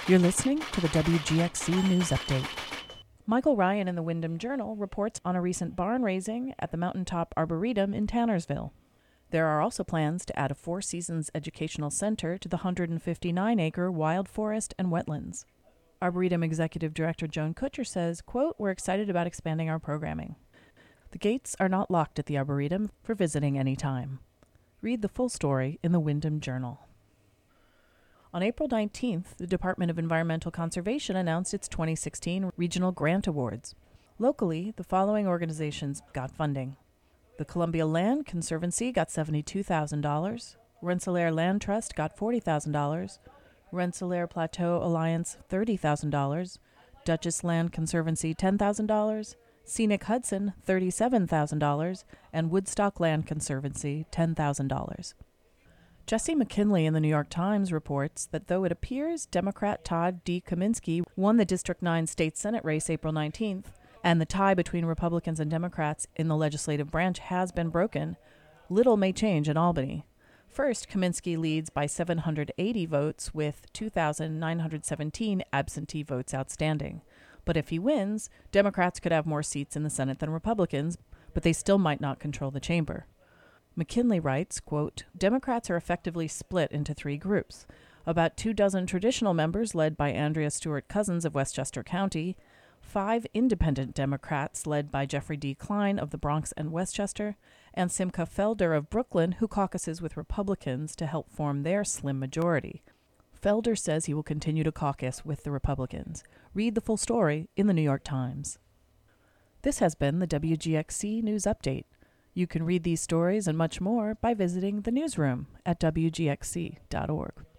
You're listening to the WGXC News Update. Michael Ryan in the Windham Journal reports on a recent barn raising at the Mountaintop Arboretum in Tannersville. There are also plans to add a Four Seasons educational center to the 159-acre wild forest and wetlands. Arboretum Executive Director Joan Kutcher says, quote, "We're excited about expanding our programming. The gates are not locked at the Arboretum for visiting any time." Read the full story in the Windham Journal. On April 19th, the Department of Environmental Conservation announced its 2016 Regional Grant Awards. Locally, the following organizations got funding. The Columbia Land Conservancy got $72,000, Rensselaer Land Trust got $40,000, Rensselaer Plateau Alliance $30,000, Duchess Land Conservancy $10,000, Scenic Hudson $37,000, and Woodstock Land Conservancy $10,000. Jesse McKinley in the New York Times reports that though it appears Democrat Todd D. Kaminsky won the District 9 state Senate race April 19th, and the tie between Republicans and Democrats in the legislative branch has been broken, little may change in Albany. First, Kaminsky leads by 780 votes with 2,917 absentee votes outstanding. But if he wins, Democrats could have more seats in the Senate than Republicans, but they still might not control the chamber. McKinley writes, quote, "Democrats are effectively split into three groups. About 24 traditional members led by Andrea Stewart Cousins of Westchester County, 5 independent Democrats led by Jeffrey D. Klein of the Bronx and Westchester, and Simcha Felder of Brooklyn, who caucuses with Republicans to help form their slim majority. Felder says he will continue to caucus with the Republicans. Read the full story in the New York Times." This has been the WGXC News Update. You can read these stories and much more by visiting the newsroom at WGXC.org.